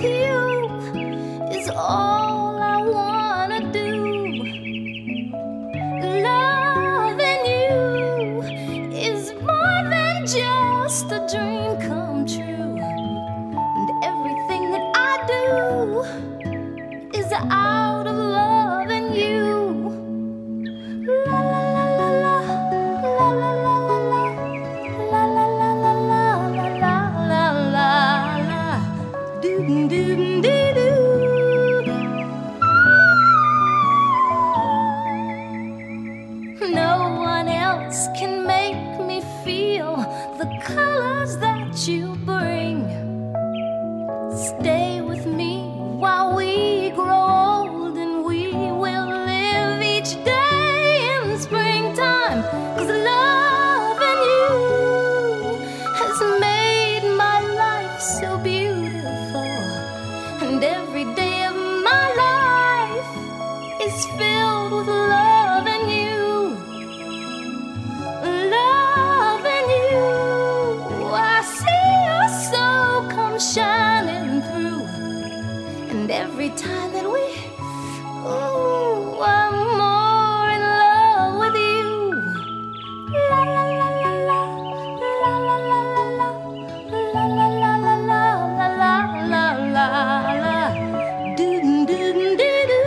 with you is all I wanna do. Loving you is more than just a dream come true. And everything that I do is out of loving you. La la la la la, la la la la la, la la la la la, la la la la, doo doo doo doo. No one else can make me feel the colors that you bring. Stay with me while we grow old, and we will live each day in springtime. 'Cause loving you has made my life so beautiful, and every day of my life is filled with loving you. Loving you, I see your soul come shining through. And every time that we, ooh, I'm more in love with you. La la la la la, la la la la la, la la la la la, la la la la, doo doo doo doo.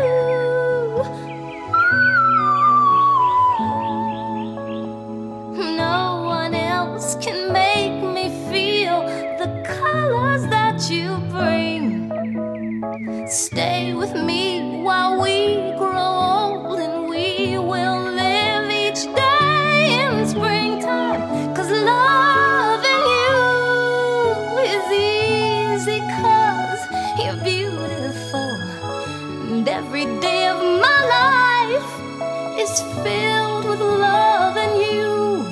No one else can make me feel the colors that you bring. Stay with me while we grow old, and we will live each day in springtime. 'Cause loving you is easy, 'cause you're beautiful, and every day of my life is filled with loving you.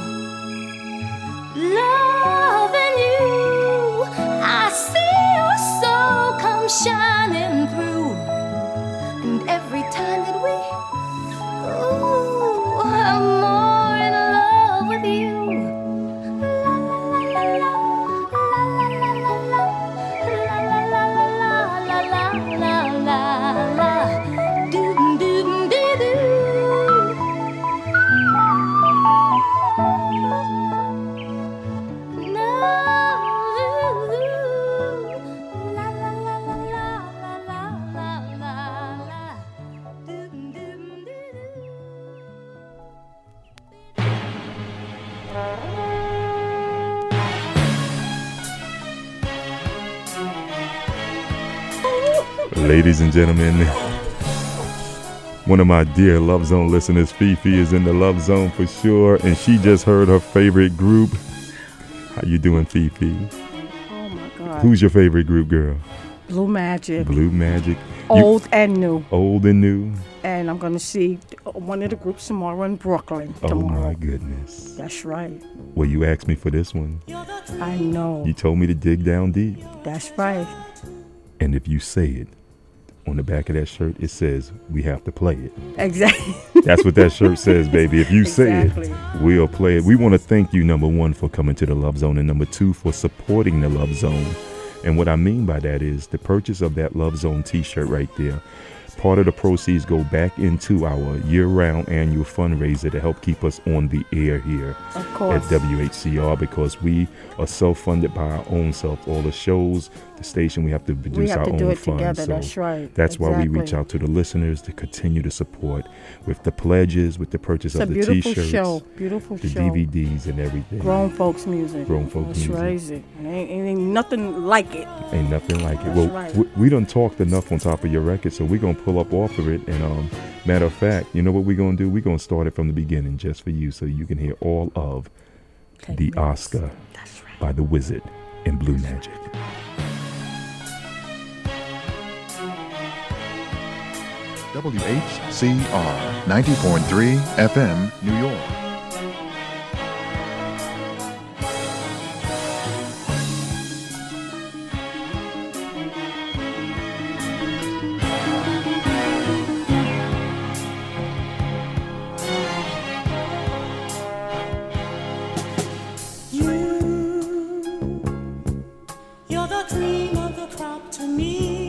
Loving you, I see your soul come shining through. And every time that we, ooh, I'm more in love with you. La la la la la, la la la la la, la la la la la, la la la, doo doo doo doo. Ladies and gentlemen, one of my dear Love Zone listeners, Fifi, is in the Love Zone for sure, and she just heard her favorite group. How you doing, Fifi? Oh my God. Who's your favorite group, girl? Blue Magic. Blue Magic. Old and new. Old and new. And I'm going to see one of the groups tomorrow in Brooklyn. Oh tomorrow. my goodness. That's right. Well, you asked me for this one. I know. You told me to dig down deep. That's right. And if you say it, on the back of that shirt, it says, we have to play it. Exactly. That's what that shirt says, baby. If you say Exactly. it, we'll play it. We want to thank you, number one, for coming to the Love Zone, and number two, for supporting the Love Zone. And what I mean by that is the purchase of that Love Zone t-shirt right there. Part of the proceeds go back into our year-round annual fundraiser to help keep us on the air here at WHCR, because we are self-funded by our own self. All the shows, the station, we have to produce our own funds. We have to do it together, so that's right. That's why we reach out to the listeners to continue to support with the pledges, with the purchase of the t-shirts, beautiful the show, DVDs and everything. Grown folks music. Grown folks music. That's crazy. Ain't nothing like it. Ain't nothing like it. That's Well, right. we done talked enough on top of your record, so we're going to pull up off of it. And matter of fact, you know what we're going to do? We're going to start it from the beginning just for you, so you can hear all of the Oscar by The Wizard in Blue Magic. WHCR 90.3 FM, New York. You're the cream of the crop to me.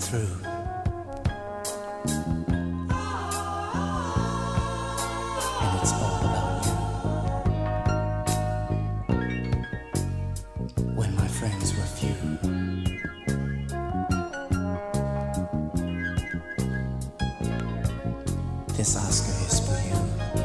through. And it's all about you. When my friends were few. This Oscar is for you.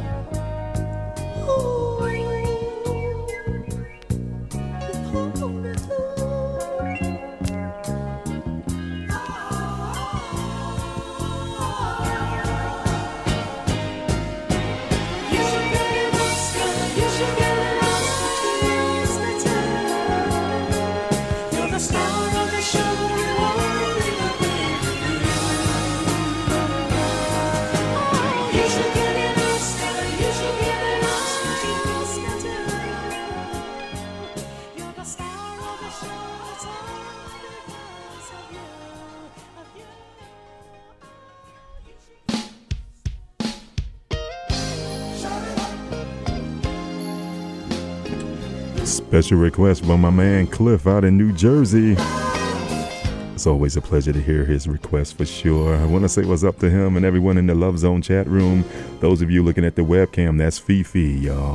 Special request from my man Cliff out in New Jersey. It's always a pleasure to hear his request for sure. I want to say what's up to him and everyone in the Love Zone chat room. Those of you looking at the webcam, that's Fifi, y'all.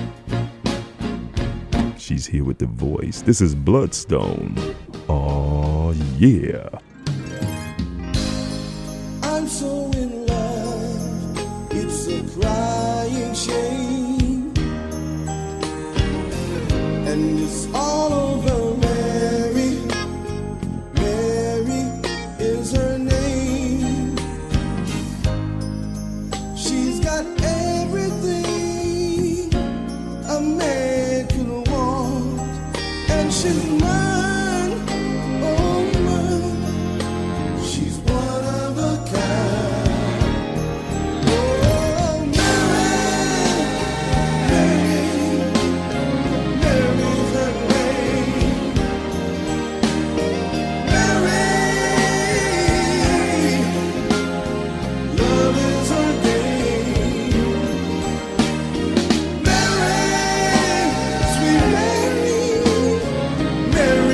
She's here with the voice. This is Bloodstone. Oh, yeah. I'm so in love, it's a crying shame, and it's all over Mary. Mary is her name. She's got everything a man could want, and she's mine, oh mine. She's one of a kind. Oh, Mary, Mary's her name. Mary, love is her game. Mary, sweet Mary, Mary.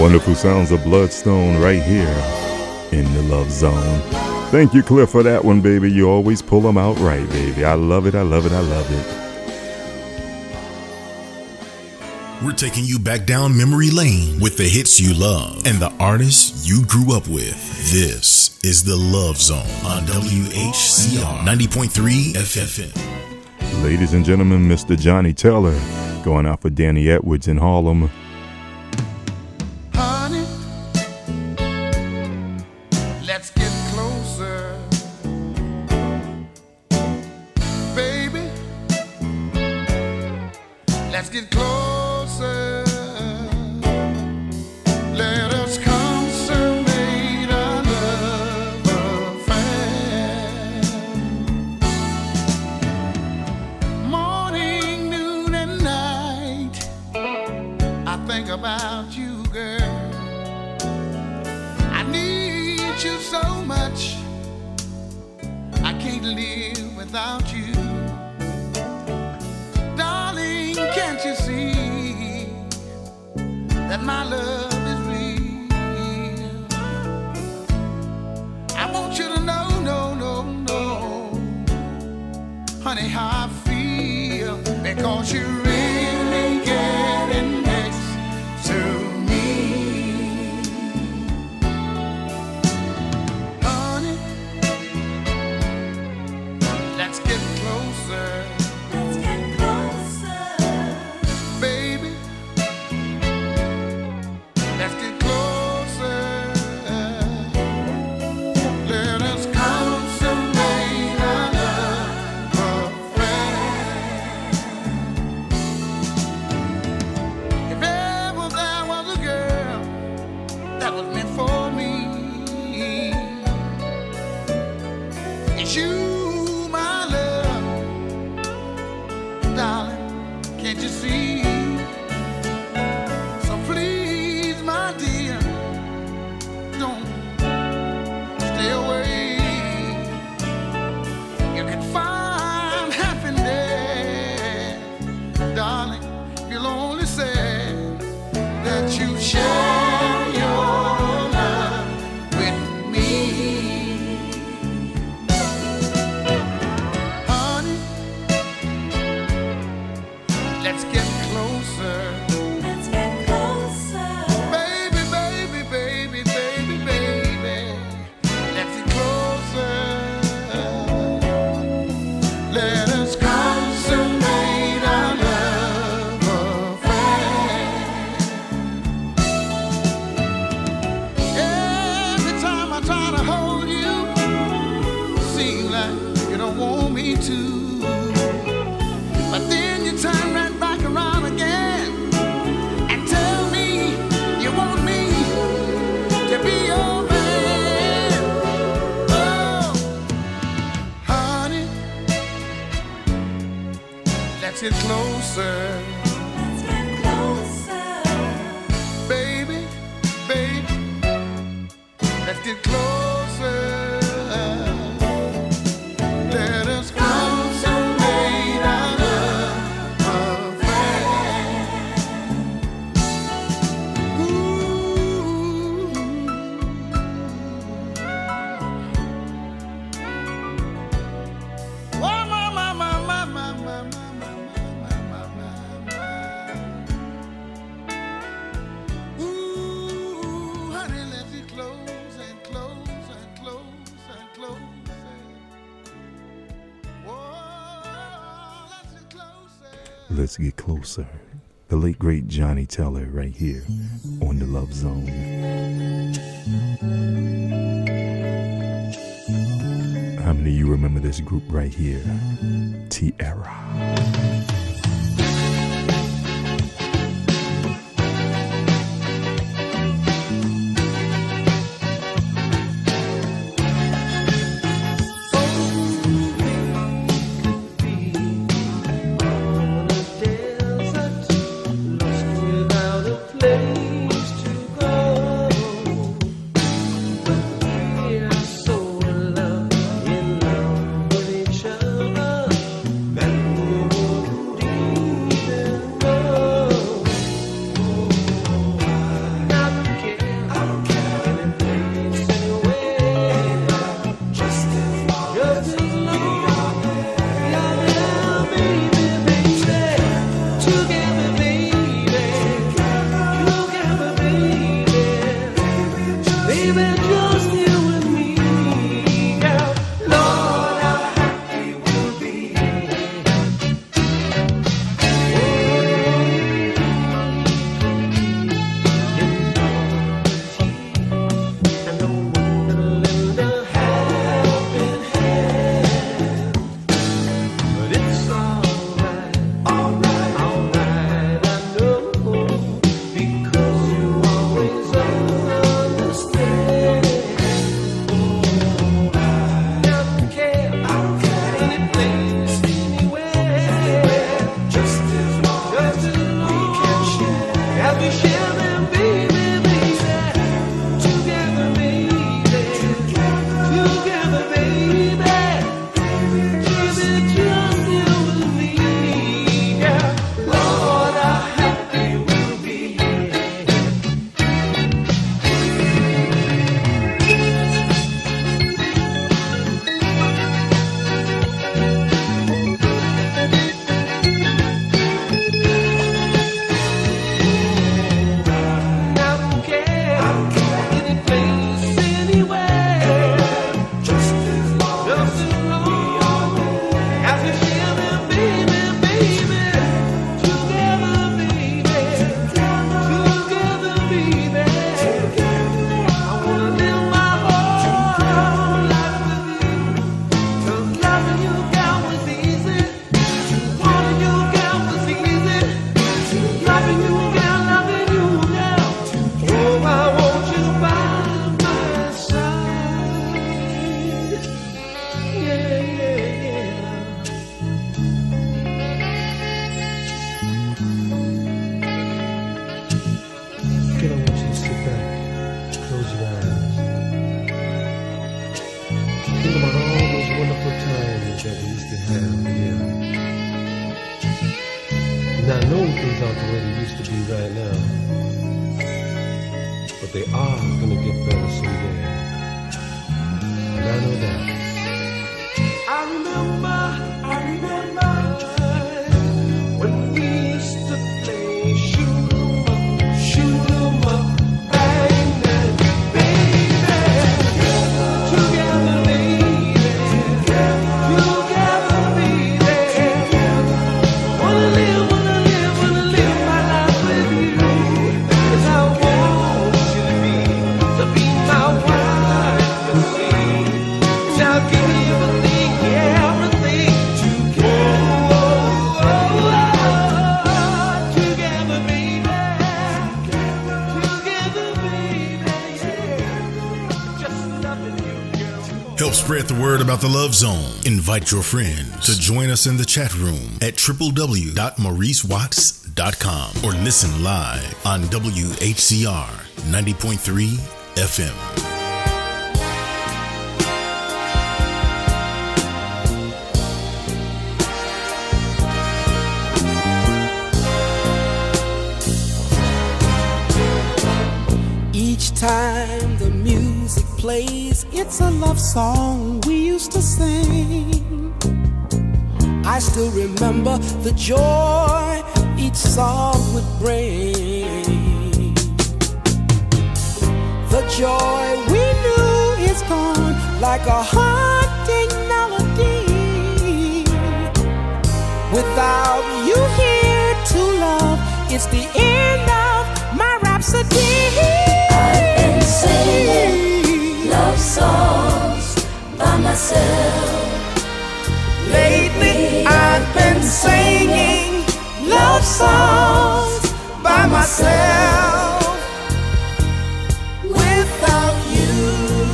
Wonderful sounds of Bloodstone right here in the Love Zone. Thank you, Cliff, for that one, baby. You always pull them out right, baby. I love it, I love it, I love it. We're taking you back down memory lane with the hits you love and the artists you grew up with. This is the Love Zone on WHCR 90.3 FM. Ladies and gentlemen, Mr. Johnny Taylor going out for Danny Edwards in Harlem. Honey, let's get closer. Baby, let's get closer. Let us consummate our love affair. Morning, noon, and night, I think about you, girl. I need you so much, I can't live without you. Darling, can't you see that my love is real? I want you to know, honey, how I feel, because you really getting next to me. Honey, let's get closer. Let's get closer. Baby, let's get closer. Let us consummate our love affair. If ever there was a girl that was meant for me, it's you, my love. Darling, can't you see? So please, my dear, don't stay away. You can find happiness, darling, if you'll only say that you share your love with me. Honey, let's get closer. Let's get closer. Baby, baby, baby, baby, baby, let's get closer. Let us consummate our love affair. Every time I try to hold you, seems like you don't want me to. But then you turn right back around again and tell me you want me to be your man. Oh, honey, let's get closer. Let's get closer. Baby, baby, let's get closer. Let us consummate our love affair. Ooh. Oh, my. Ooh, honey, let's get close and close and close and close. Whoa, let's get closer. Let's get closer. The late great Johnny Taylor right here on the Love Zone. How many of you remember this group right here? Tierra. Without a place to go, but we are so in love with each other that we Help spread the word about the Love Zone. Invite your friends to join us in the chat room at www.mauricewatts.com or listen live on WHCR 90.3 FM. Each time the music plays, it's a love song we used to sing. I still remember the joy each song would bring. The joy we knew is gone like a haunting melody. Without you here to love, it's the end of my rhapsody. I've been singing love songs by myself. Lately I've been singing love songs by myself. Without you,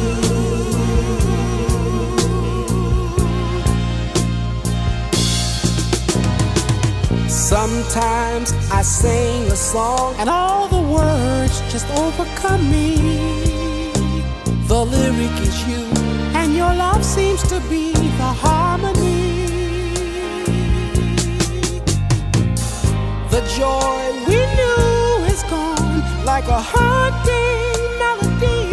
sometimes I sing a song and all the words just overcome me. The lyric is you and your love seems to be the harmony. The joy we knew is gone like a haunting melody.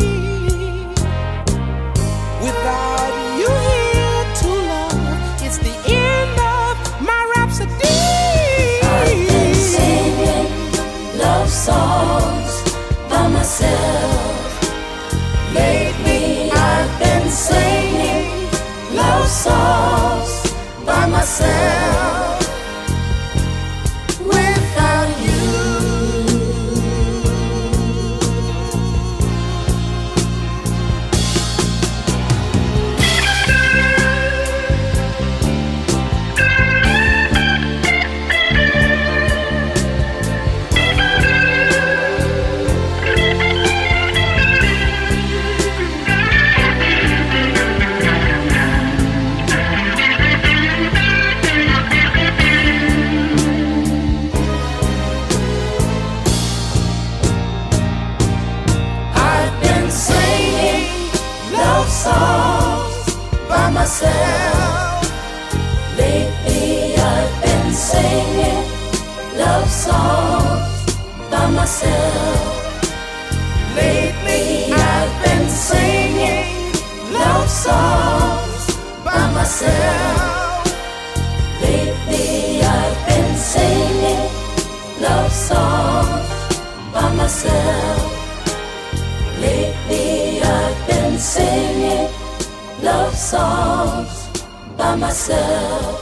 Without you here to love, it's the end of my rhapsody. I've been love songs by myself. Lately I've been singing love songs by myself. Lately I've been singing love songs by myself. Lately I've been singing love songs by myself.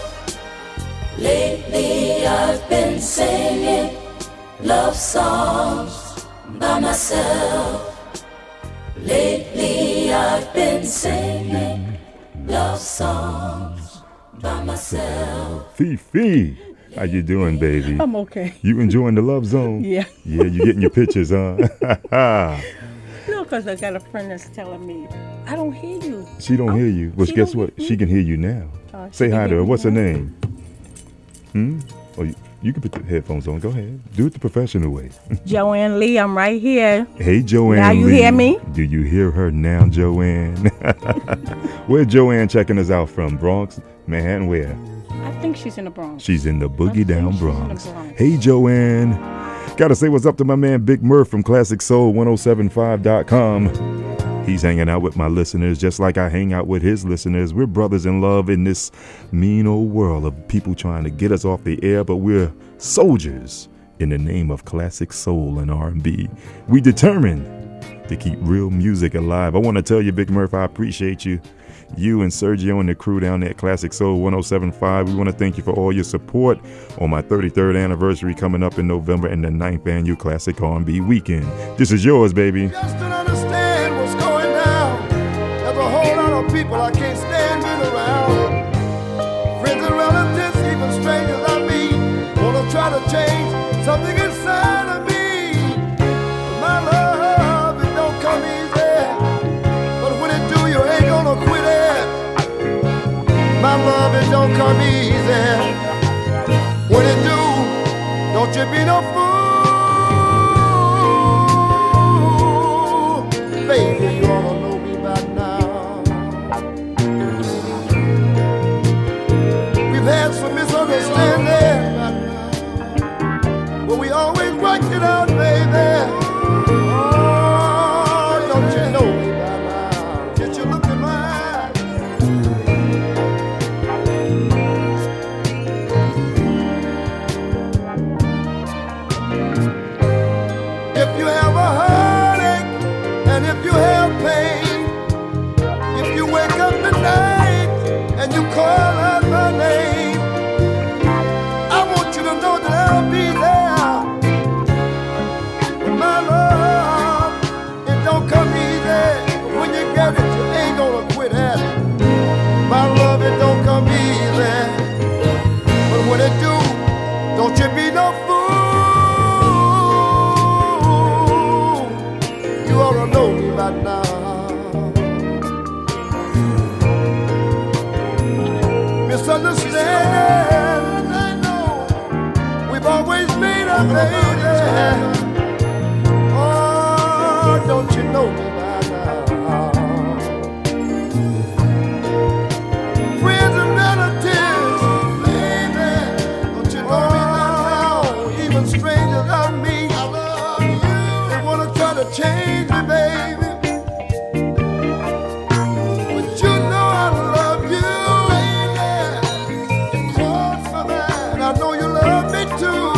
Lately I've been singing love songs by myself. Lately I've been singing love songs by myself. Fifi, how you doing, baby? I'm okay. You enjoying the Love Zone? Yeah. Yeah, you getting your pictures, huh? No, because I got a friend that's telling me, I don't hear you. She don't hear you. Well, she guess don't what? hear me. She can hear you now. She Say can hi to hear her. me What's her now. name? Oh, you can put the headphones on. Go ahead. Do it the professional way. Joanne Lee, I'm right here. Hey, Joanne. Now you Lee. hear me? Do you hear her now, Joanne? Where's Joanne checking us out from? Bronx, Manhattan, where? I think she's in the Bronx. She's in the Boogie think Down she's in the Bronx. Bronx. Hey, Joanne. Gotta say what's up to my man Big Murph from Classic Soul 1075.com. He's hanging out with my listeners just like I hang out with his listeners. We're brothers in love in this mean old world of people trying to get us off the air, but we're soldiers in the name of classic soul and R&B. We determined to keep real music alive. I want to tell you, Big Murph, I appreciate you. You and Sergio and the crew down there at Classic Soul 1075. We want to thank you for all your support on my 33rd anniversary coming up in November and the 9th annual Classic R&B weekend. This is yours, baby. Just don't understand what's going down. There's a whole lot of people I can't stand being around. Friends and relatives, even strangers I meet, wanna try to change something inside of me. My love, it don't come easy, but when it do, you ain't gonna quit it. My love, it don't come easy. When it do, don't you be no fool. Baby, you ought to know me by now. We've had some misunderstanding by now, but we always worked it out, baby. Oh, don't you know me by now? Get your look in my eye. If you have a heartache and if you have pain, if you wake up at night and you call out my name, I want you to know that I'll be there. And my love, it don't come easy. But when you get it, you ain't gonna quit at it. My love, it don't come easy. But when it do, don't you be no fool. You ought to know me by now. Misunderstand, I know. We've always made up, lady. Oh, don't you know me by now? Friends and relatives, baby, don't you know me by now? Even strangers love me. I love you. They wanna try to change me, baby. But you know I love you, baby. It's hard for that. I know you love me too.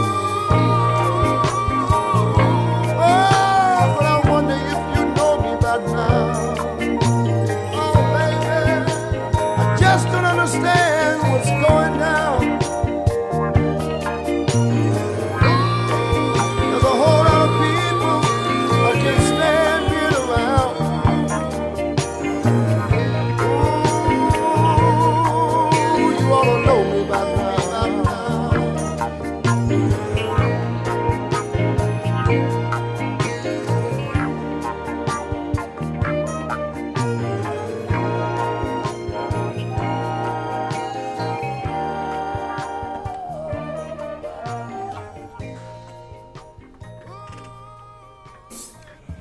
Oh, but I wonder if you know me by now. Oh, baby, I just don't understand what's going down. There's a whole lot of people I can't stand being around. Ooh, you ought to know me by now.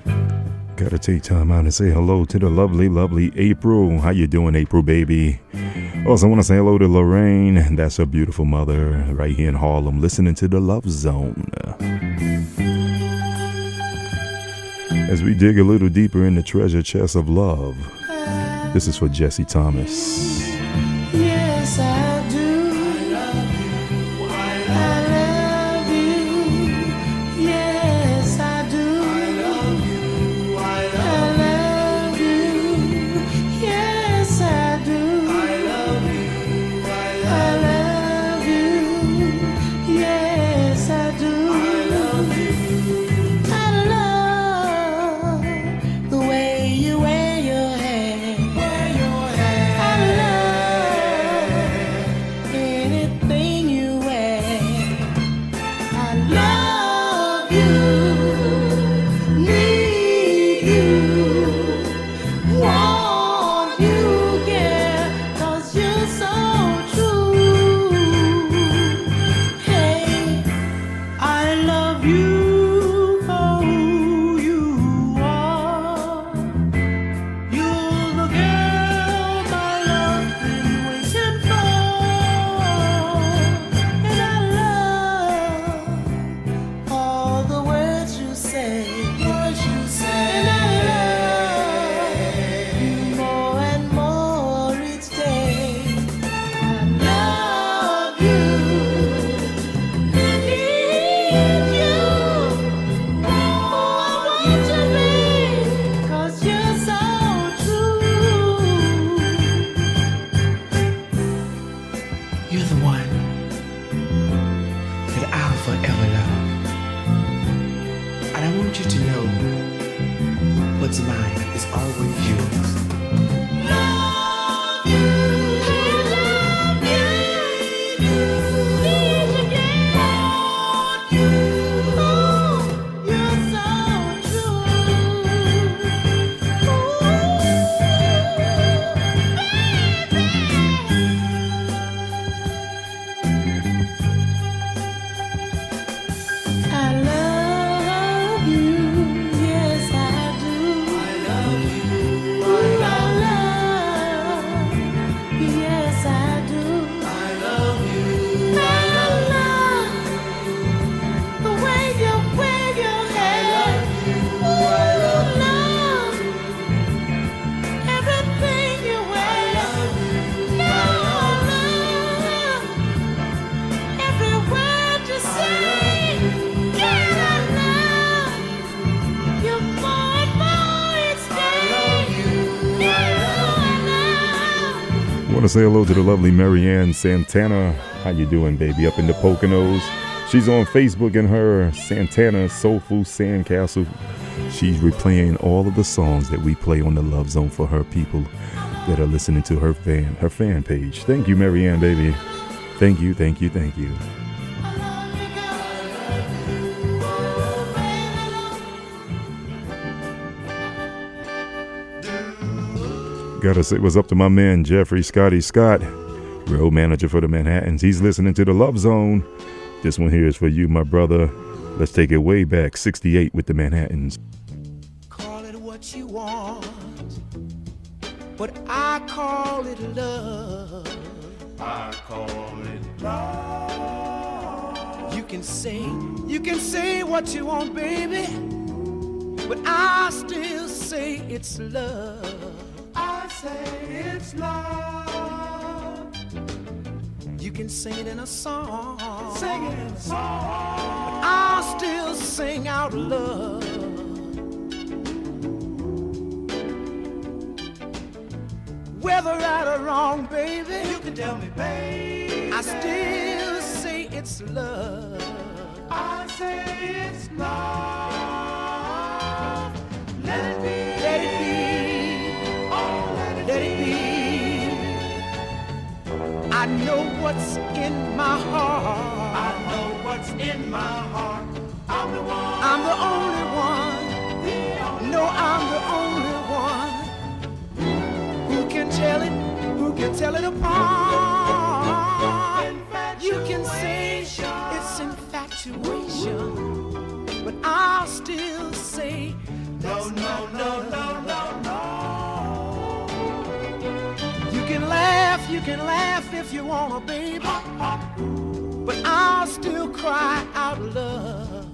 Gotta take time out and say hello to the lovely, lovely April. How you doing, April, baby? Also, I want to say hello to Lorraine. That's her beautiful mother right here in Harlem, listening to the Love Zone. As we dig a little deeper in the treasure chest of love, this is for Jesse Thomas. Yes, I do. I want to say hello to the lovely Marianne Santana. How you doing, baby? Up in the Poconos. She's on Facebook in her Santana Soulful Sandcastle. She's replaying all of the songs that we play on the Love Zone for her people that are listening to her fan page. Thank you, Marianne, baby. Thank you, thank you, thank you. Gotta say what's up to my man Jeffrey Scotty Scott, road manager for the Manhattans. He's listening to the Love Zone. This one here is for you, my brother. Let's take it way back, 68 with the Manhattans. Call it what you want, but I call it love. I call it love. You can say what you want, baby, but I still say it's love. I say it's love. You can sing it in a song, Sing it in a song, but I'll still sing out love. Whether right or wrong, baby, you can tell me, baby. I still say it's love. I say it's love. Let it be. Let it be. Oh, Let it be. I know what's in my heart. I know what's in my heart. I'm the one. I'm the only one. No, I'm the only one who can tell it, apart. You can say it's infatuation, but I'll still say No, no, no, no, no, no. you can laugh, you can laugh if you wanna, baby, but I'll still cry out love.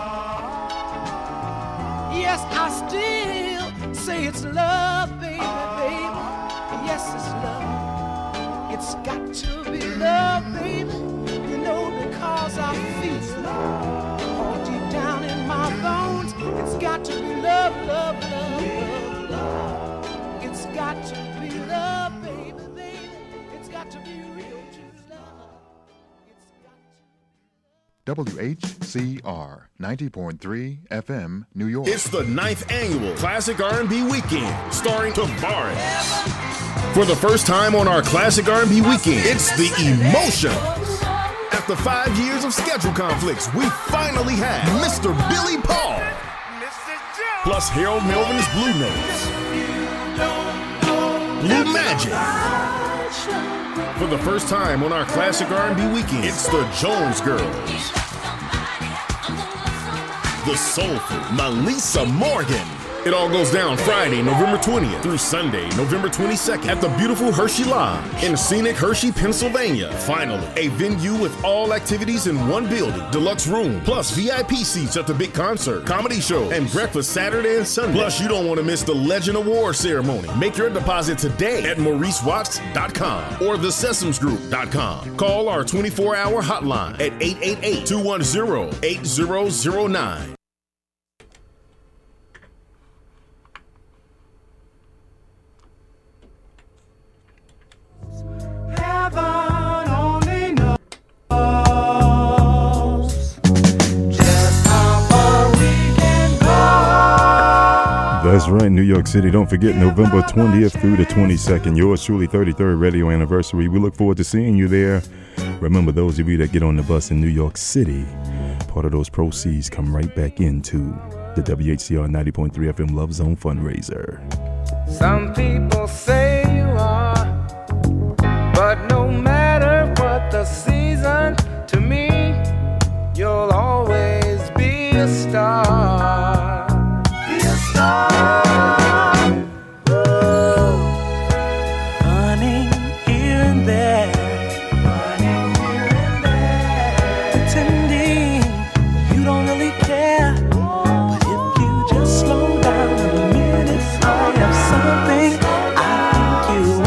Yes, I still say it's love, baby, baby. Yes, it's love. It's got to be love, baby. You know, because I feel all deep down in my bones. It's got to be love, love, love, love, love. It's got to be love, baby, baby. It's got to be real true love. It's got to. WHCR 90.3 FM, New York. It's the 9th annual Classic R&B Weekend, starring Tavares. For the first time on our Classic R&B Weekend, it's the Emotions. After 5 years of schedule conflicts, we finally have Mr. Billy Paul, plus Harold Melvin's Blue Notes, Blue Magic. For the first time on our Classic R&B Weekend, it's the Jones Girls, the soulful Melissa Morgan. It all goes down Friday, November 20th through Sunday, November 22nd at the beautiful Hershey Lodge in scenic Hershey, Pennsylvania. Finally, a venue with all activities in one building, deluxe room, plus VIP seats at the big concert, comedy show, and breakfast Saturday and Sunday. Plus, you don't want to miss the Legend Award ceremony. Make your deposit today at MauriceWatts.com or thesesamsgroup.com. Call our 24-hour hotline at 888-210-8009. Heaven only knows just how far we can go. That's right, New York City. Don't forget November 20th through the 22nd. Yours truly, 33rd radio anniversary. We look forward to seeing you there. Remember, those of you that get on the bus in New York City, part of those proceeds come right back into the WHCR 90.3 FM Love Zone fundraiser. Some people say you are, but no matter what the season, to me, you'll always be a star. Be a star. Ooh. Running here and there. Running here and there. Pretending you don't really care. But if you just slow down a minute, I have something I think you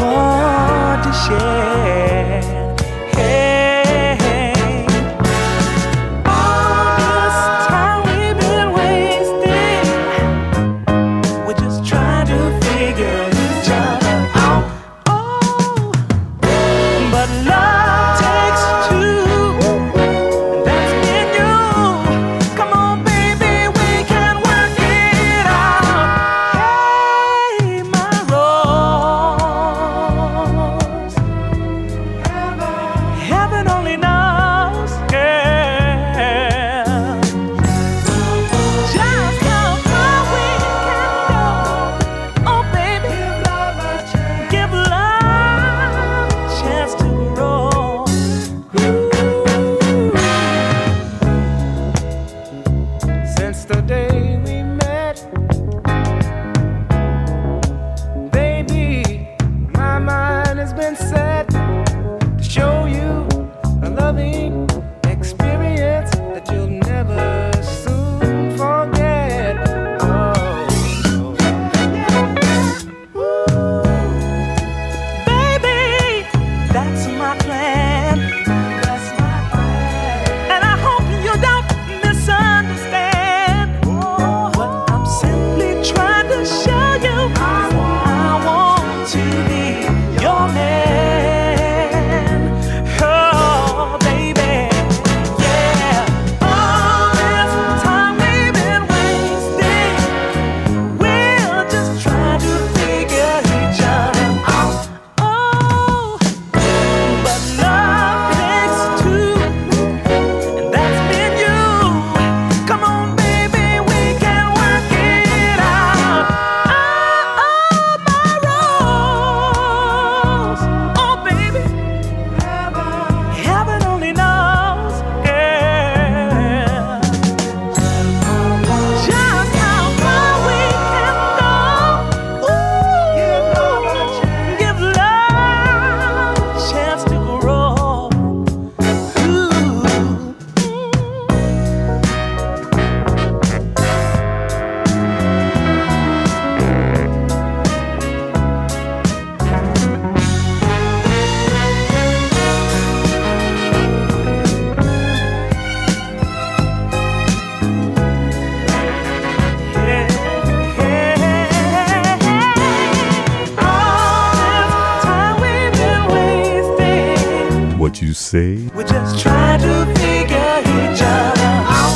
said. We're just trying to figure each other out.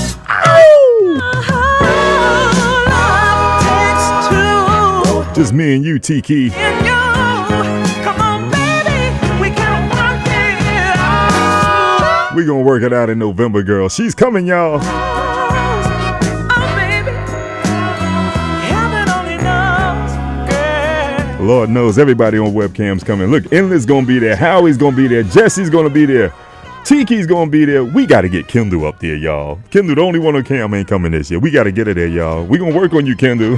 Just me and you, Tiki. Come on, baby, we can work it out. We gonna work it out in November, girl. She's coming, y'all. Lord knows everybody on webcam's coming. Look, Endless gonna be there. Howie's gonna be there. Jesse's gonna be there. Tiki's gonna be there. We gotta get Kendall up there, y'all. Kendall, the only one on cam ain't coming this year. We gotta get her there, y'all. We gonna work on you, Kendall.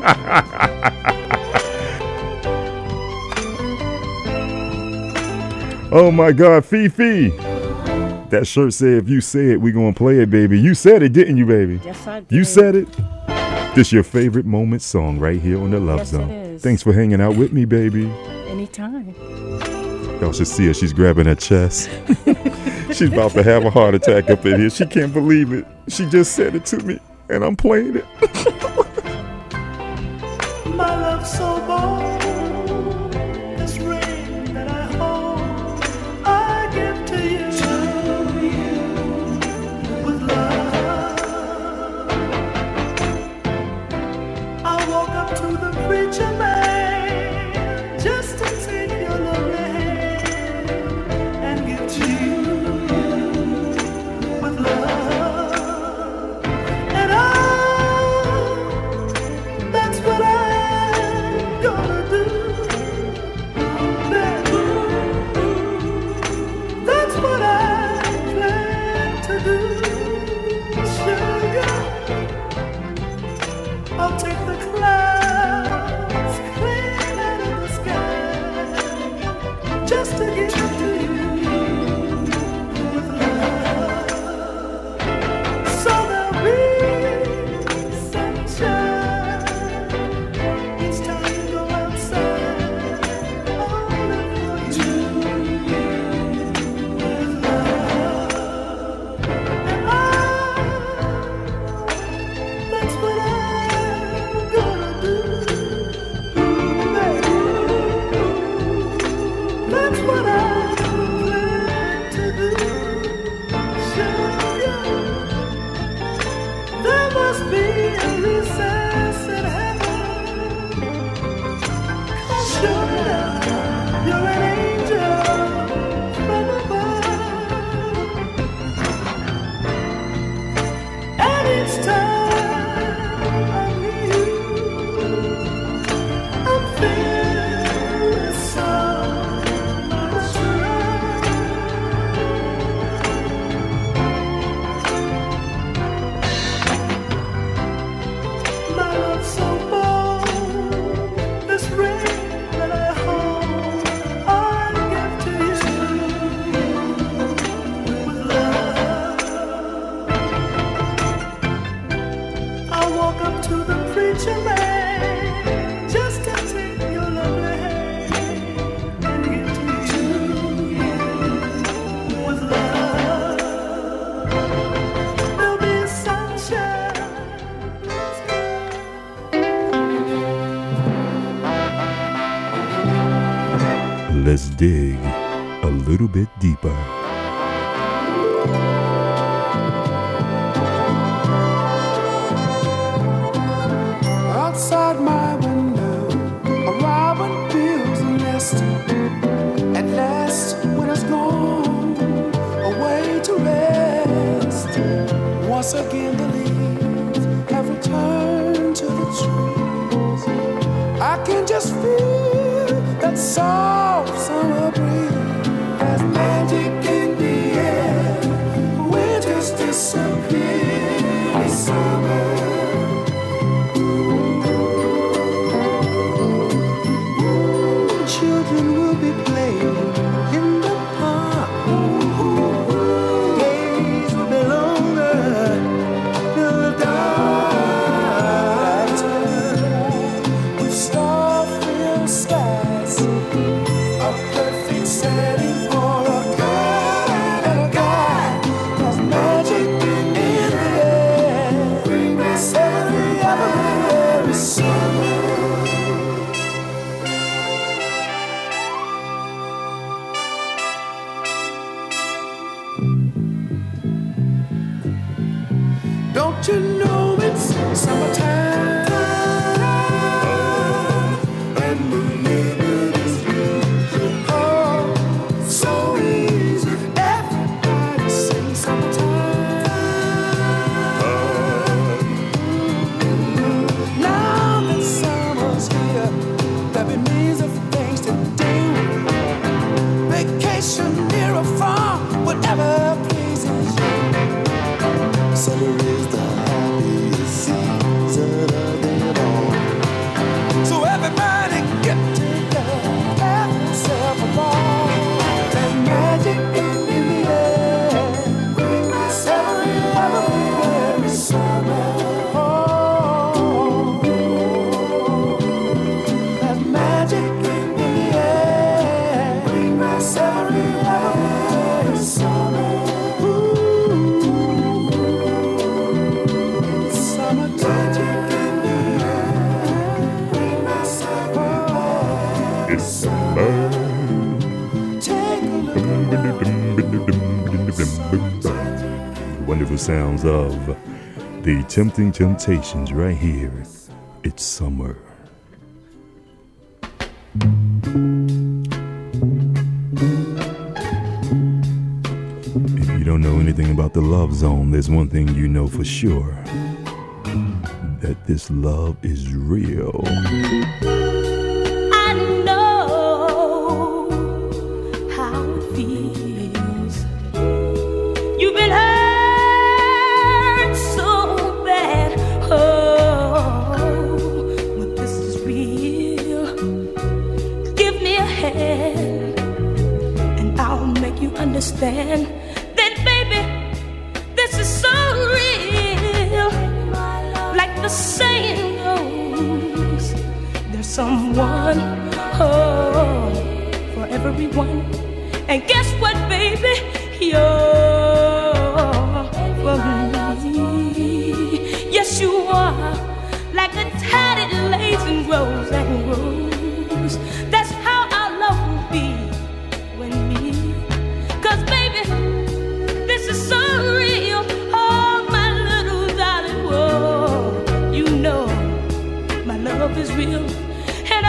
Oh my God, Fifi. That shirt said, if you say it, we gonna play it, baby. You said it, didn't you, baby? Yes, I did. You said it. This your favorite moment song right here on the Love Yes, Zone. it is. Thanks for hanging out with me, baby. Anytime. Y'all should see her. She's grabbing her chest. She's about to have a heart attack up in here. She can't believe it. She just said it to me, and I'm playing it. My love so bold, this ring that I hold, I give to you with love. I walk up to the preacher man just to take your lovely hand and give to you with love. And that's what I'm gonna do. That's what I plan to do. Sugar, I'll take the clouds clean out of the sky just to give to you with love. So there'll be sunshine each time you go outside. I'll live for you with love. And that's what I'm gonna do, baby. That's what I plan to do. Sugar, there must be a recess in heaven. Sugar, you're an angel from above. And each time I meet you, I'm feeling so much love. My love so bold, this ring that I hold, I give to you with love. I walk up to the preacher man just to take your lovely hand and give to you with love. There'll be sunshine. Let's dig a little bit deeper. Outside my window, a robin builds a nest. At last, when it's gone away to rest, once again the leaves have returned to the trees. I can just feel that soft summer breeze. There's magic in the air. Winters disappear in summer. Children will be playing in the park. Days will be longer till the dark with star-filled skies, a perfect setting for a girl and a guy. There's magic in the air. Bring Don't you know it's summertime? And the living is oh, so easy. Everybody sing summertime. Now that summer's here, there'll be millions of things to do. Vacation near or far, whatever pleases you. Summer is the happiest season of them all. So everybody get together, have yourself a ball. There's magic in the air. Every summer. Oh, there's magic in the air. Every summer. Wonderful sounds of the Tempting Temptations right here. It's summer. If you don't know anything about the Love Zone, there's one thing you know for sure: that this love is real. I know how it feels. You've been hurt so bad. Oh, but this is real. Give me a hand, and I'll make you understand that, baby, this is so real. Like the saying goes, there's someone, oh, for everyone. And guess what, baby? You're for me. Yes, you are. Like a tatted lace and grows and grows. That's how our love will be when me. 'Cause baby, this is so real. Oh, my little darling, whoa. You know my love is real. And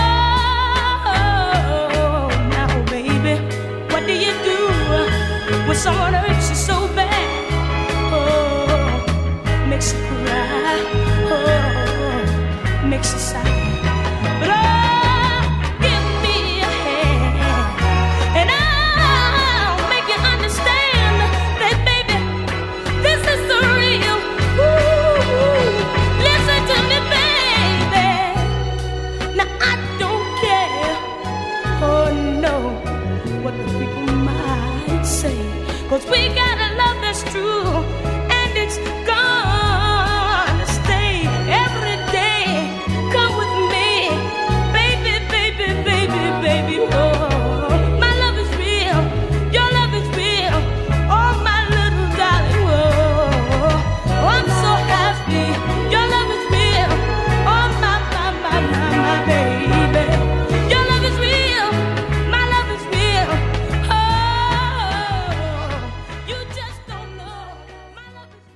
oh, now baby, what do you do when someone hurts you so bad? Oh, makes you cry. Oh, makes you sigh. But oh, give me a hand, and I'll make you understand that, baby, this is the real. Ooh, listen to me, baby. Now I don't care, oh no, what the people might say, 'cause we got a love that's true, and it's gonna stay every day. Come with me, baby, baby, baby, baby. Oh, my love is real, your love is real. Oh, my little darling, oh, I'm so happy. Your love is real. Oh, my baby. Your love is real, my love is real. Oh, you just don't know. My love is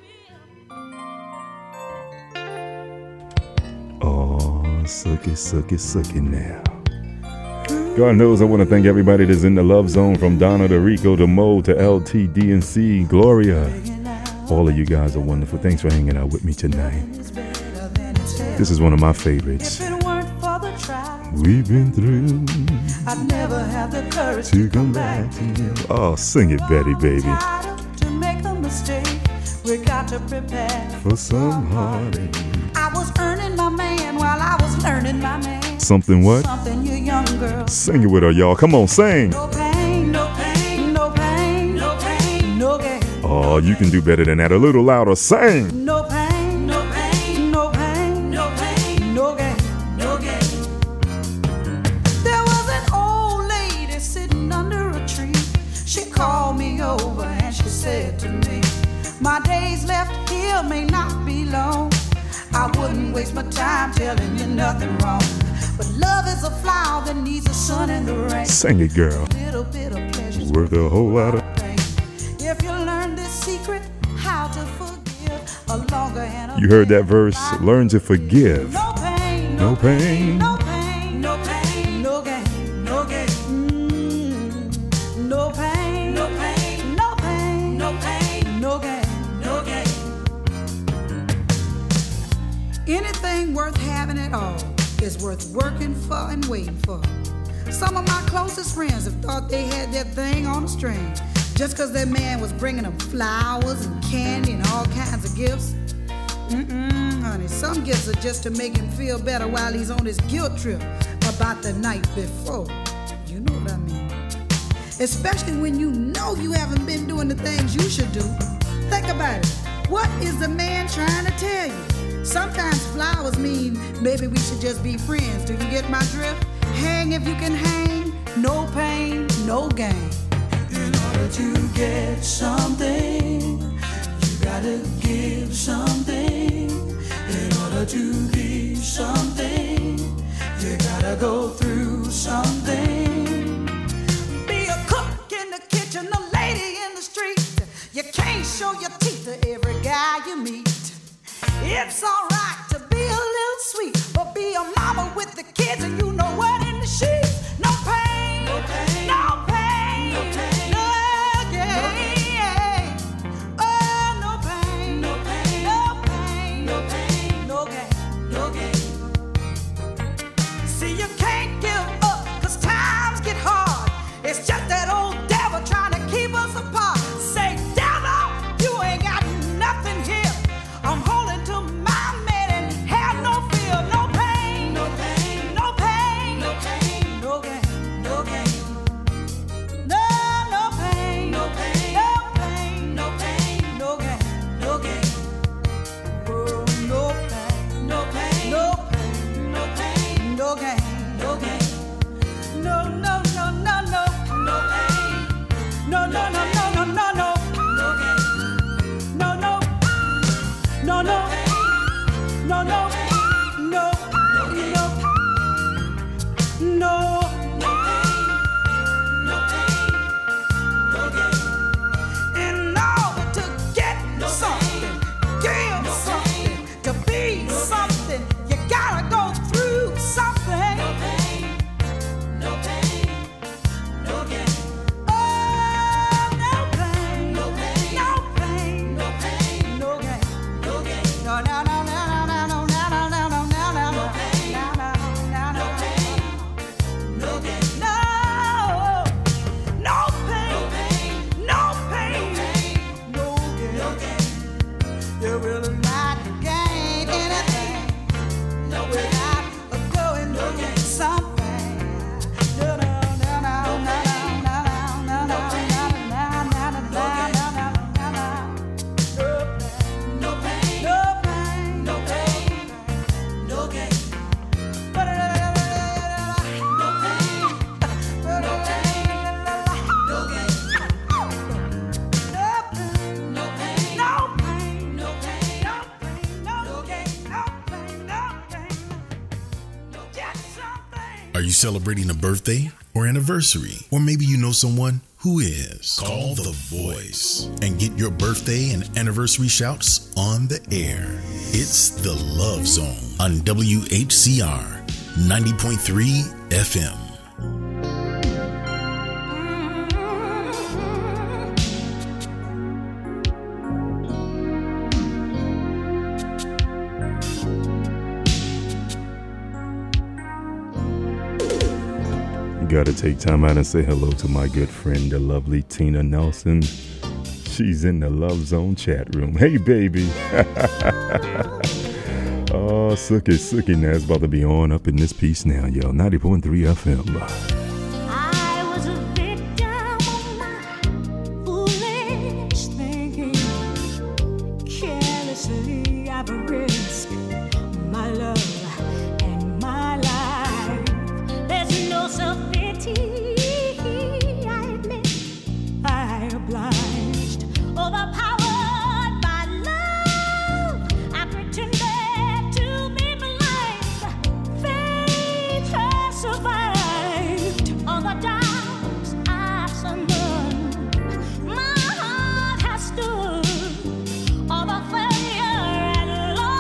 real. Oh, suck it now. God knows I want to thank everybody that's in the Love Zone, from Donna to Rico to Mo to LT, DNC, Gloria. All of you guys are wonderful. Thanks for hanging out with me tonight. This is one of my favorites. If it weren't for the trials We've been through I'd never have the courage to come back to you. Oh, sing it, Betty, baby. To make a mistake, we got to prepare For some heartache. I was earning my man while I was learning my man. Something what? Something you young girls. Sing it with her, y'all. Come on, sing. No pain, no pain, no pain, no pain, no gain. Oh, you can do better than that. A little louder. Sing. No pain, no pain, no pain, no pain, no gain, no gain. There was an old lady sitting under a tree. She called me over and she said to me, my days left here may not be long. I wouldn't waste my time telling you nothing wrong. But love is a flower that needs the sun and the rain. Sing it, girl. A little bit of pleasure's Worth a whole lot of. pain. If you learn this secret, how to forgive, a You heard that verse? Learn to forgive. No pain, No pain. no pain, no pain, no gain, no gain. No pain, no pain, no pain, no pain, no gain, no gain. Anything worth having at all is worth working for and waiting for. Some of my closest friends have thought they had their thing on a string just because their man was bringing them flowers and candy and all kinds of gifts. Honey, some gifts are just to make him feel better while he's on his guilt trip about the night before. You know what I mean? Especially when you know you haven't been doing the things you should do. Think about it. What is the man trying to tell you? Sometimes flowers mean maybe we should just be friends. Do you get my drift? Hang if you can hang. No pain, no gain. In order to get something, you gotta give something. In order to be something, you gotta go through something. Be a cook in the kitchen, a lady in the street. You can't show your teeth to every guy you meet. It's alright to be a little sweet, but be a mama with the kids and you know what in the sheets. No pain, no pain, no pain, no pain, no gain. Oh, no pain, no pain, no pain, no pain, no gain, no gain. See, you can't give up 'cause times get hard. It's just that old devil trying to keep us apart. Say, devil, you ain't got nothing here. I'm holding to my man and have no fear, no pain, no pain, no pain, no pain, no gain, no gain. No, no pain, no pain, no pain, no pain, no gain, no gain. Oh, no pain, no pain, no pain, no pain, no gain, no gain. No, no, no, no, no, no pain. No, no, no, no, no, no, no, no gain. No, no. No, no, no, no, no, no, no, no pain, no pain, no gain. In order to get something, give something, to be something, you gotta go through something. No pain, no pain, no gain. Oh, no pain, no pain, no pain, no pain, no gain. No, no, no, no, no, no, no, no, no, no, no, no, no pain, no, no, no, no pain, no gain, no, no pain, no pain, no gain, no gain. You will not gain anything without going through something. No, no, no, no, no, no, no, no, no, no, no, no, no, no, no, no. No pain, no pain, no pain, no gain. No pain, no pain, no gain. No pain, no pain, no pain, no pain, no pain, no gain, no pain, no gain. Get something. Are you celebrating a birthday or anniversary? Or maybe you know someone who is. Call the voice and get your birthday and anniversary shouts on the air. It's the Love Zone on WHCR 90.3 FM. Gotta take time out and say hello to my good friend, the lovely Tina Nelson. She's in the Love Zone chat room. Hey, baby. Oh, Sookie now is about to be on up in this piece now, yo. 90.3 FM. I was a victim of my foolish thinking. Carelessly I've risked my love and my life. There's no self-pity, I admit. I obliged, overpowered by love. I pretended to be blind. Faith has survived all the doubts I've summoned. My heart has stood all the failure and loss.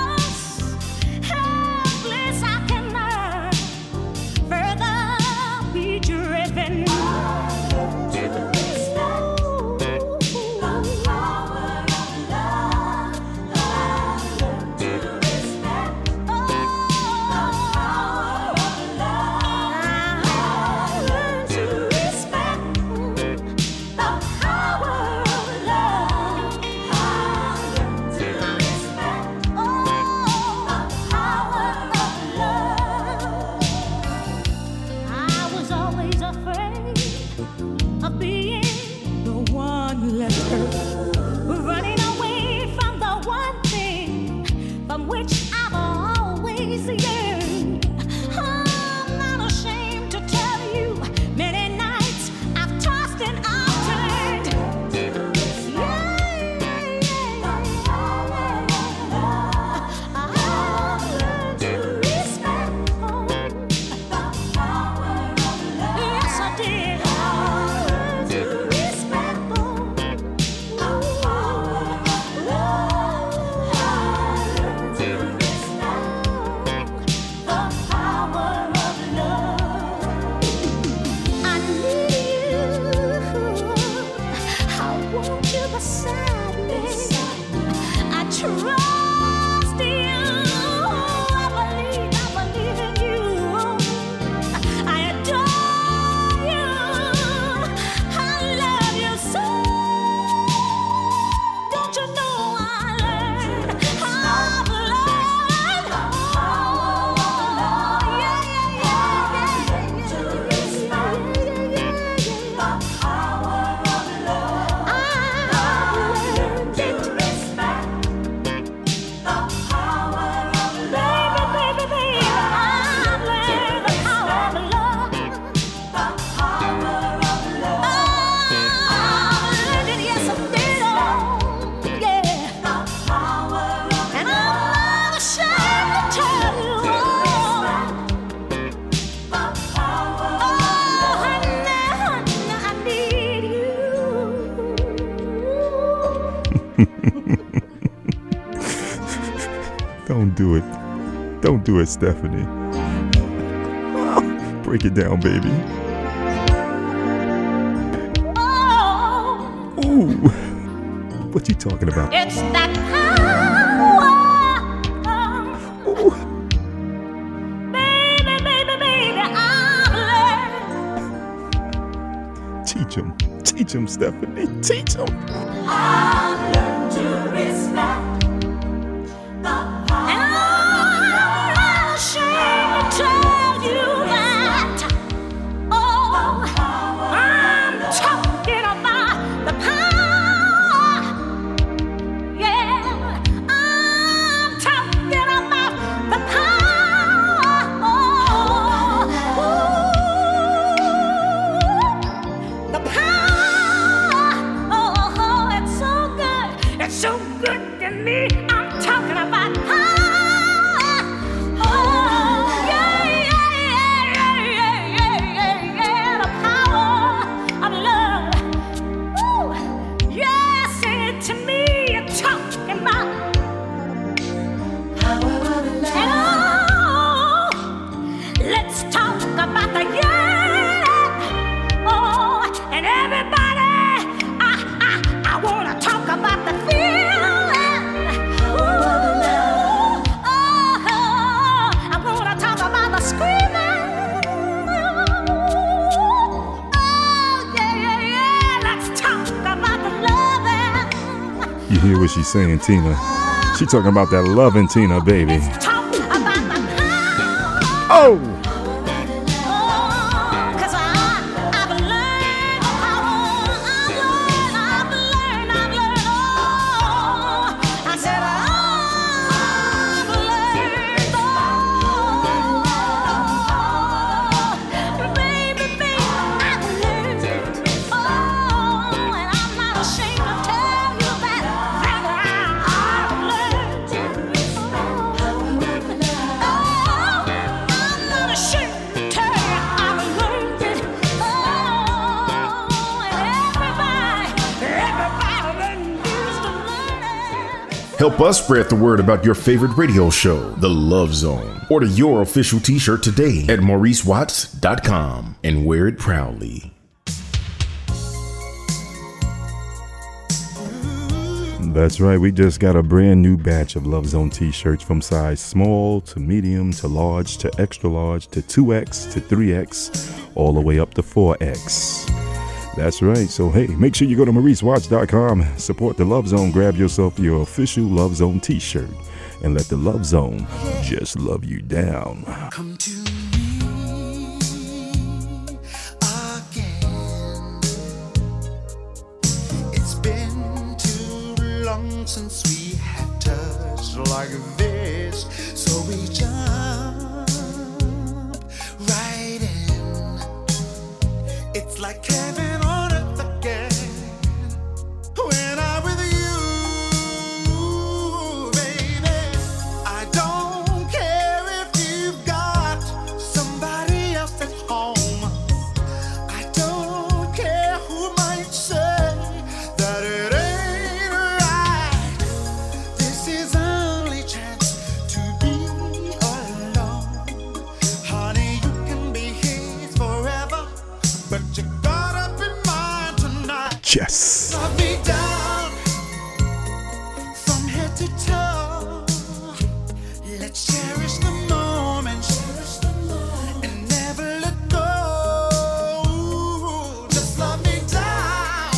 Don't do it. Don't do it, Stephanie. Break it down, baby. Ooh. What you talking about? It's that power. Ooh. Baby, baby, baby, I've learned. Teach him. Teach him, Stephanie. Teach him. I've learned to respect the power. And I'm not ashamed to tell you that. Oh, I'm talking about the power. Yeah, I'm talking about the power. The power. Oh, it's so good. It's so good to me. I'm talking about power. Oh, yeah, yeah, yeah, yeah, yeah, yeah, yeah. The power of love. Woo. Yeah, say it to me. You're talking about power of love. And oh, let's talk about the yearning. Oh, and everybody, I want to talk about the feeling. Ooh, oh, I want to talk about the screaming. Oh, yeah, yeah, yeah. Let's talk about the loving. You hear what she's saying, Tina? She talking about that loving, Tina, baby. Let's talk about the power. Oh! Cause I've learned power. I've learned. Oh, I said I've learned. Oh, baby, I've learned. Oh, and I'm not ashamed to tell you that I've learned. Oh, I'm not ashamed to tell you I've learned it. Oh, and everybody needs to learn it. Help us spread the word about your favorite radio show, The Love Zone. Order your official t-shirt today at MauriceWatts.com and wear it proudly. That's right. We just got a brand new batch of Love Zone t-shirts from size small to medium to large to extra large to 2X to 3X all the way up to 4X. That's right. So, hey, make sure you go to MauriceWatts.com, support the Love Zone, grab yourself your official Love Zone t-shirt, and let the Love Zone just love you down. Come to me again. It's been too long since we had touched like this, so we jump right in. It's like heaven on earth again when I'm with you, baby. I don't care if you've got somebody else at home. I don't care who might say that it ain't right. This is only chance to be alone. Honey, you can be his forever, but you gotta be mine tonight. Yes. Love me down from head to toe. Let's cherish the moment and never let go. Just love me down,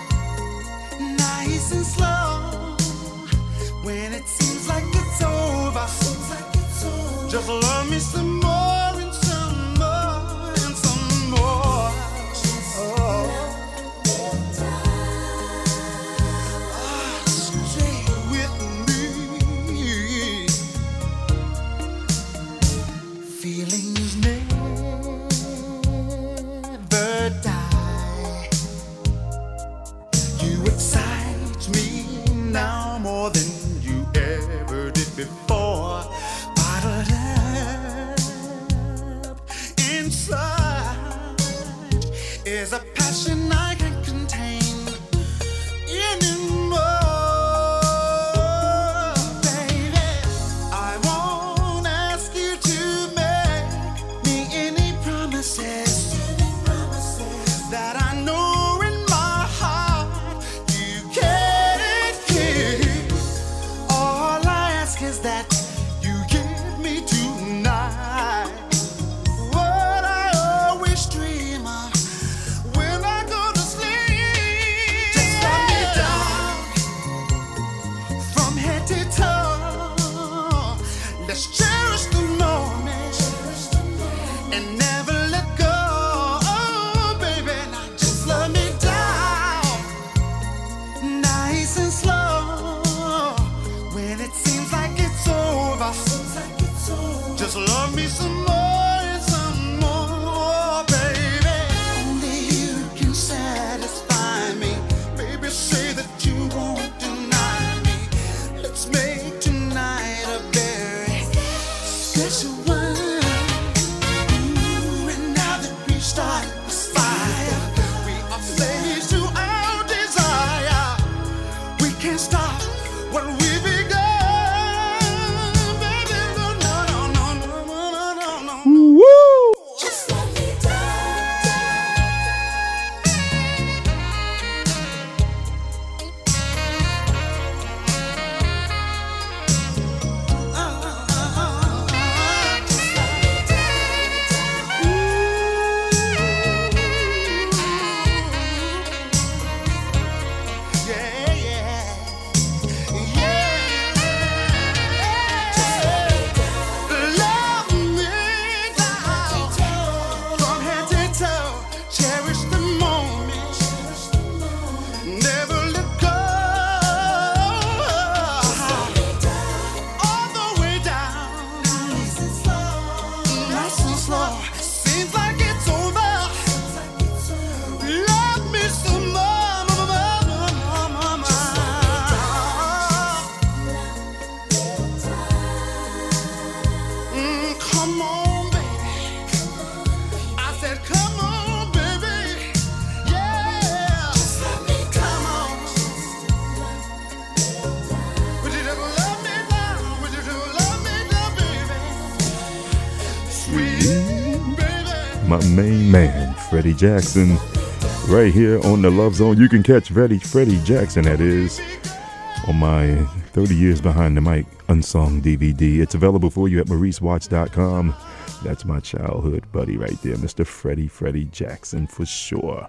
nice and slow. When it seems like it's over, just love me some more and some more and some more. Oh. Stay with me. Feelings never die. You excite me now more than you ever did before. Bottled up that you give me tonight. What I always dream of when I go to sleep. Just let me down from head to toe. Let's cherish the moment and never let go. Oh, baby, now just let me down, nice and slow. When it seems like it's over, just love me some more and some more, baby. Only you can satisfy me. Baby, say that you won't deny me. Let's make tonight a very special one. Ooh, and now that we've started this fire, we are slaves to our desire. We can't stop when we begun. Baby, no, no, no, no, no, no, no, no. Woo! Just let me down. Seems like it's over. Love me some more, more. Come on, baby. I said, come on, baby. Yeah. Come on. Would you just love me now? Would you just love me now, baby? Sweet baby. My main man, Freddie Jackson, right here on the Love Zone. You can catch Freddie Jackson, that is, on my 30 Years Behind the Mic Unsung DVD. It's available for you at MauriceWatch.com. That's my childhood buddy right there, Mr. Freddie Jackson, for sure.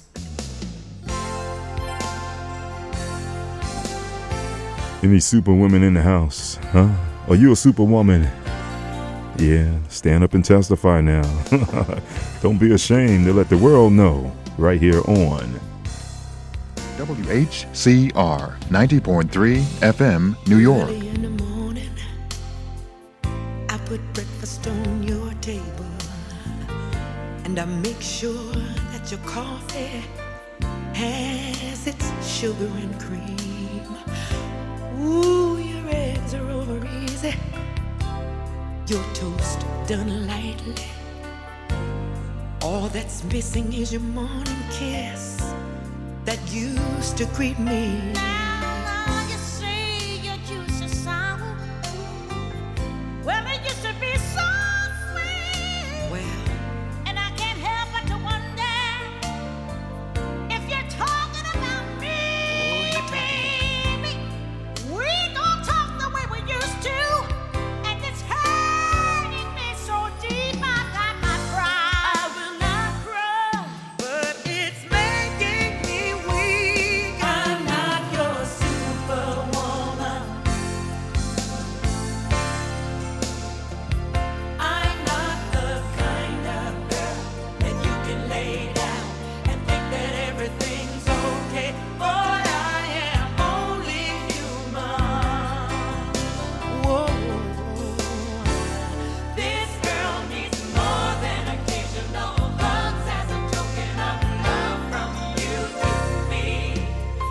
Any superwomen in the house, huh? Are you a superwoman? Yeah, stand up and testify now. Don't be ashamed to let the world know right here on WHCR 90.3 FM, New York. Early in the morning, I put breakfast on your table, and I make sure that your coffee has its sugar and cream. Ooh, your eggs are over easy, your toast done lightly. All that's missing is your morning kiss that used to greet me. Now you say your juice is sour. Well, it used to be so sweet. Well, And I can't help but to wonder if you're talking about me, baby. We don't talk the way we used to, and it's hurting me so deep I got my pride. I will not cry, but it's making me weak. I'm not your superwoman. I'm not the kind of girl that you can lay down and think that everything's okay. But I am only human. Whoa. This girl needs more than occasional hugs as a token of love from you to me.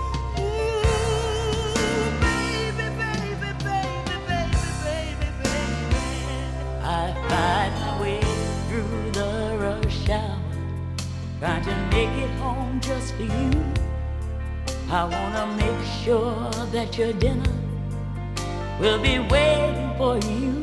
Ooh, baby, baby, baby, baby, baby, baby. I find my way through the rush hour, trying to make it home just for you. I wanna make sure that your dinner will be waiting for you.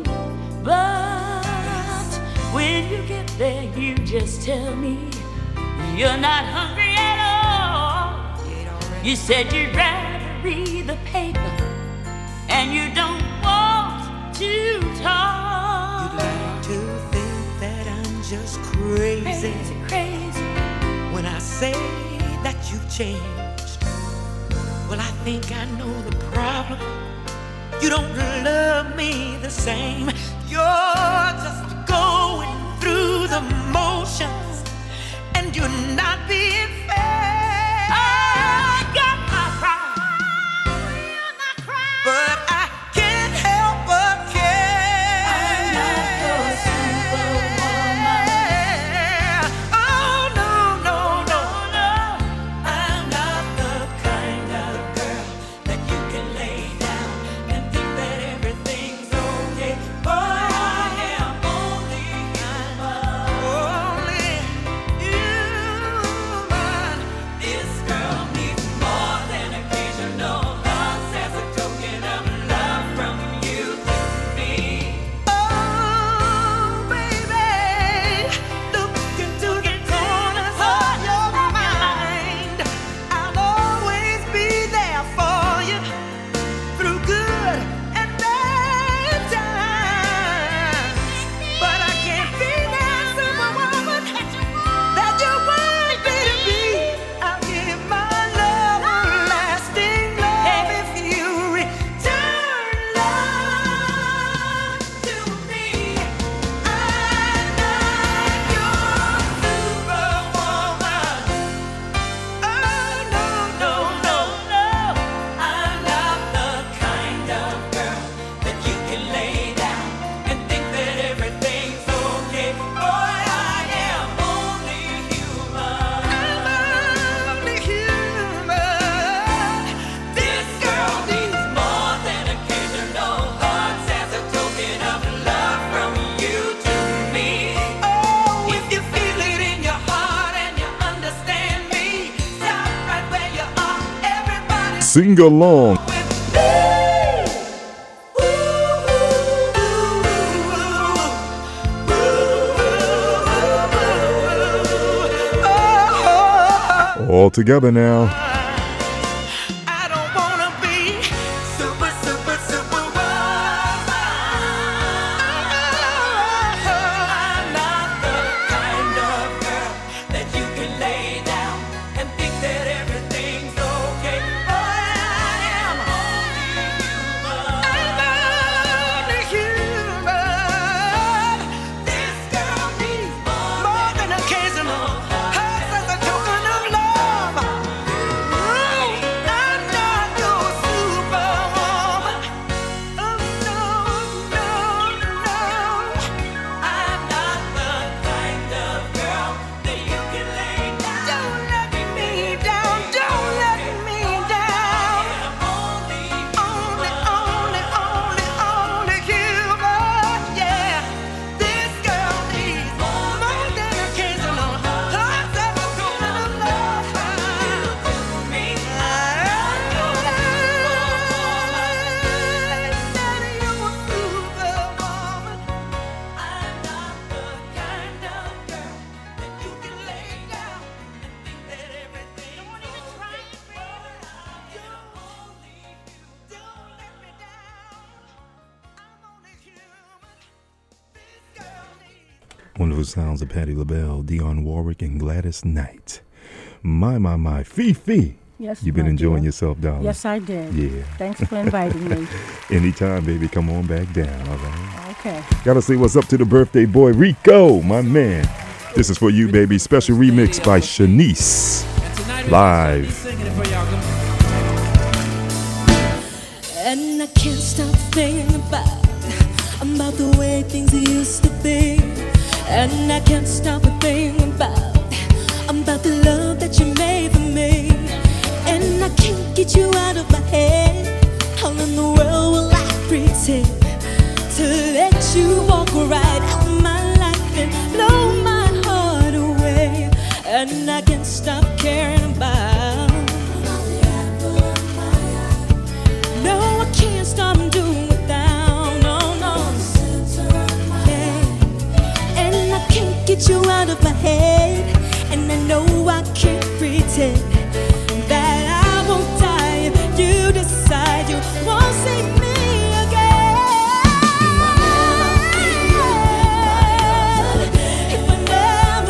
But when you get there, you just tell me you're not hungry at all. You said you'd rather read the paper, and you don't want crazy, crazy when I say that you've changed. Well, I think I know the problem. You don't love me the same. You're just going through the motions, and you're not being fair. I got my pride, but I can't help but care. I'm not your superwoman. Oh no, no, no, no. I'm not the kind of girl that you can lay down and think that everything's okay. Boy, I am only human. This girl needs more than occasional hugs as a token of love from you to me. Oh, baby, look into the corners of your mind. I'll always be there for you through good and bad times. But I can't be that superwoman that you want me to be. I'll give my love a lasting love if you return love to me. I'm not your superwoman. Oh no, no, no, no. I'm not the kind of girl that you can lay down and think that everything's okay. Boy, I am only human. I'm only human. This girl needs more than occasional hugs as a token of love from you to me. Oh, if you feel it in your heart and you understand me, stop right where you are. Everybody Sing along. All together now. I don't wanna be super, super, super I'm not the kind of girl that you can lay down and think that everything's okay. Boy, I am only human. I'm only human. This girl needs more than occasional hugs as a token of love. I'm not your superwoman. Oh no, no, no. I'm not the kind of girl that you can lay down. Don't let me down. Don't let me down. Only human. Yeah. This girl needs more than occasional hugs as a token of love. Me, I'm not your superwoman. I'm not the kind of girl that you can lay down and think that everything's okay. Don't let me down. I'm only human. This girl needs Wonderful sounds of Patti LaBelle, Dionne Warwick, and Gladys Knight. My, Fifi. Yes, You've been my enjoying dear. yourself, darling. Yes, I did. Yeah. Thanks for inviting me. Anytime, baby. Come on back down, all right? Okay. Gotta say what's up to the birthday boy, Rico, my man. This is for you, baby. Special remix by Shanice. Live. And I can't stop thinking about the way things used to be. And I can't stop thinking about the love that you made for me. And I can't get you out of my head. How in the world will I pretend to let you walk right out my life and blow my heart away? And I can't stop caring about. No, I can't stop doing without. No, no. Yeah. And I can't get you out of my head. And I know I can't pretend that I won't die if you decide you won't see me again. If I never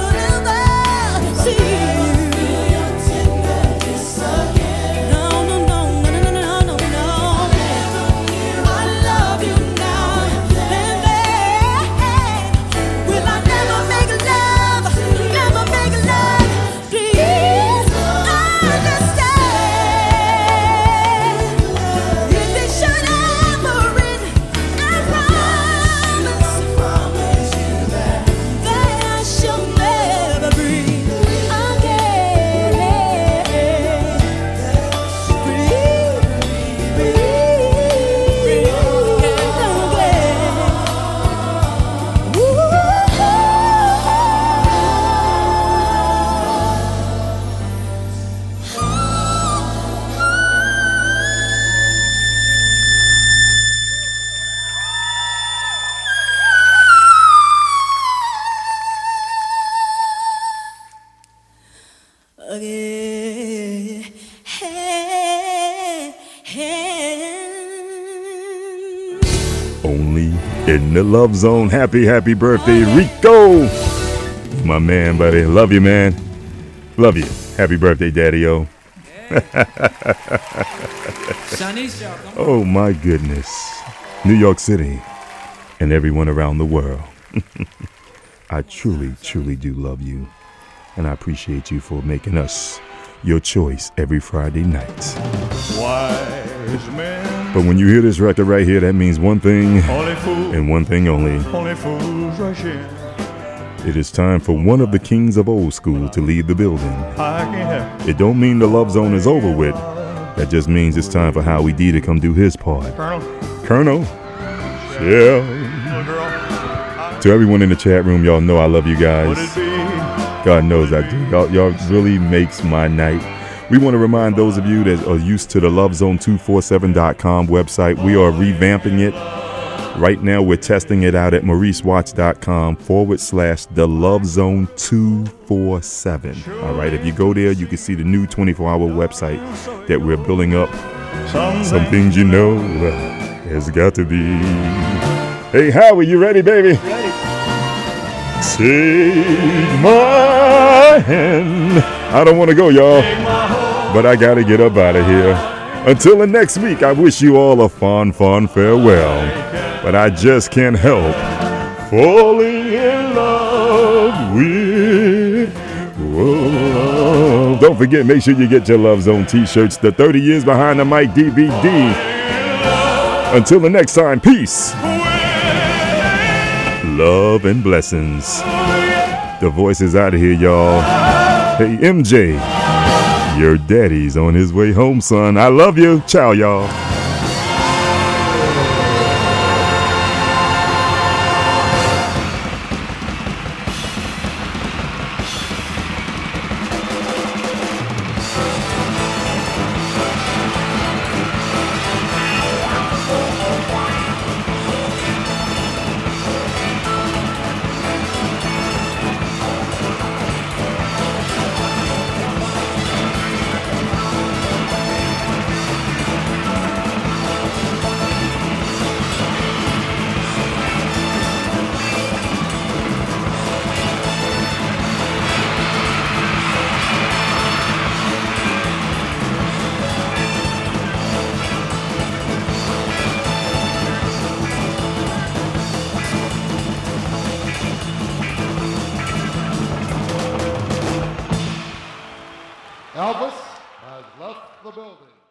only in the Love Zone. Happy birthday, Rico. My man, buddy. Love you, man. Love you. Happy birthday, Daddy-O. Oh, my goodness. New York City and everyone around the world. I truly do love you. And I appreciate you for making us your choice every Friday night. Wise men. But when you hear this record right here, that means one thing and one thing only. Only fools rush in. It is time for one of the kings of old school to leave the building. I can't help It don't mean the Love Zone is over with. That just means it's time for Howie D to come do his part. Colonel. Yeah. To everyone in the chat room, y'all know I love you guys. God knows I do. Y'all really makes my night. We want to remind those of you that are used to the lovezone247.com website, we are revamping it. Right now, we're testing it out at mauricewatch.com/the lovezone247. All right, if you go there, you can see the new 24-hour website that we're building up. Some things you know has got to be. Hey, Howie, you ready, baby? Ready. Take my hand. I don't want to go, y'all, but I got to get up out of here. Until the next week, I wish you all a fond farewell. But I just can't help falling in love with love. Don't forget, make sure you get your Love Zone t-shirts, the 30 Years Behind the Mic DVD. Until the next time, peace, love, and blessings. The voice is out of here, y'all. Hey, MJ, your daddy's on his way home, son. I love you. Ciao, y'all. Elvis has left the building.